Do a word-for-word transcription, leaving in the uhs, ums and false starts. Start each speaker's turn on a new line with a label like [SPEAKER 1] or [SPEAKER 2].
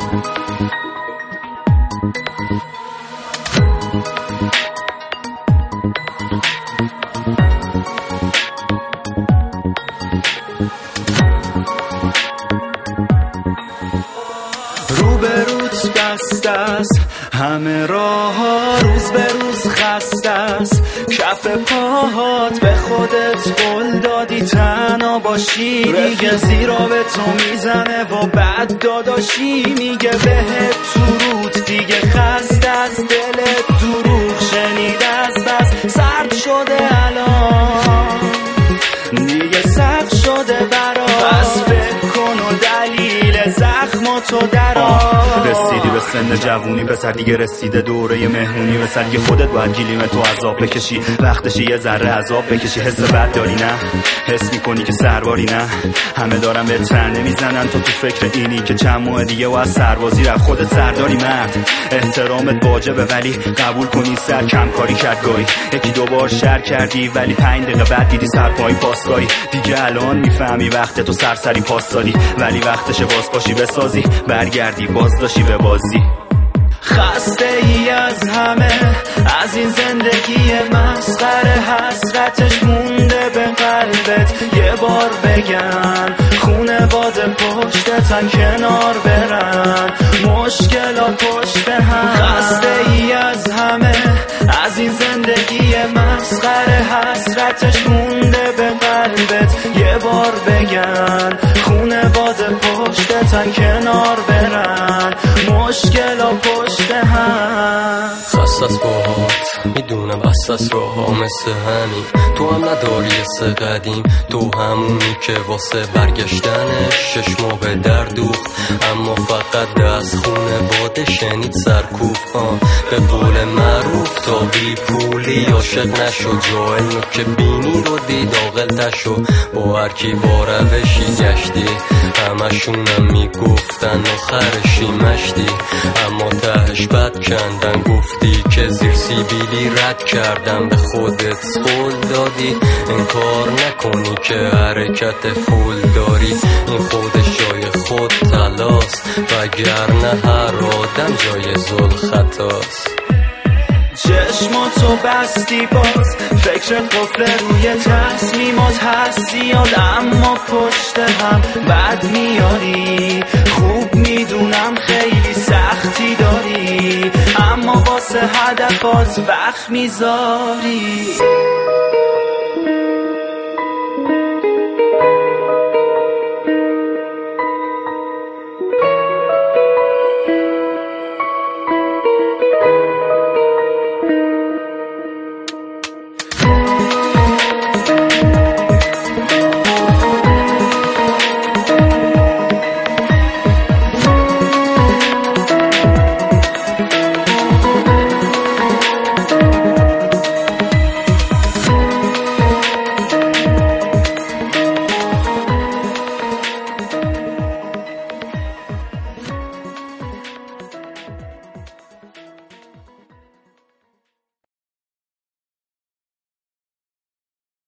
[SPEAKER 1] رو به روز بسته است، همه راه ها روز به روز خسته است. کف پاهات به خودت قول دادی تنها باشی دیگه، زیرا به تو میزنه و بعد داداشی میگه بهت تو رود دیگه. خسته از دلت دروغ شنیده از بس، سرد شده الان دیگه سخت شده برات. پس فکر کن و دلیل زخماتو درآر.
[SPEAKER 2] رسیدی به سن جوونی پسر، دیگه رسیده دوره مهمونی. پسر دیگه خودت باید گیلیم تو عذاب بکشی، وقتشه یه ذره عذاب بکشی. حس بد داری نه؟ حس میکنی که سرباری نه؟ همه دارن به ترنه میزنن، تو تو فکر اینی که چند ماه دیگه و از سربازی رفت. خودت سرداری مرد، احترامت واجبه ولی قبول کنی سر کم کاری کرد گاهی. یکی دو بار شر کردی ولی پنج دقیقه بعد دیدی سرپایی پاسگاهی. دیگه الان میفهمی وقت تو سرسری پاس دادی، ولی وقتشه باز پاشی بسازی، برگردی باز داشی به بازی.
[SPEAKER 1] خسته ای از همه، از این زندگی مسخره، حسرتش مونده به قلبت. یه بار بگن خونواده پشتتن کنار برن، مشکلا پشت هم. خسته ای از همه، از این زندگی مسخره، حسرتش مونده به قلبت. یه بار بگن خونواده پشتتن کنار برن، مشکلا پشت هم.
[SPEAKER 3] خستس باهات میدونم اساس راه مثل همین، تو هم نداری حس قدیم، تو همونی که واسه برگشتنش شش ماه به در دوخت. اما فقط دست خونواده شنید سرکوب. آن به قول معروف تا بی پولی عاشق نشو، جاهل نو که بینی رو دید عاقل تشو. با هرکی با روشی گشتی، همشونم میگفتن آخرشی مشتی، اما تهش بد کندن. گفتی که زیر سیبیلی رد کردم، به خودت قول دادی انکار نکنی که حرکت فول داری. این خودش جای خود تلاست، وگرنه هر آدم جای زل خطاست.
[SPEAKER 1] چشماتو بستی باز، فکرت قفل روی تصمیمات هست زیاد، اما پشت هم بد میاری. خوب میدونم خیلی سختی داری، اما واسه هدفات وقت میذاری.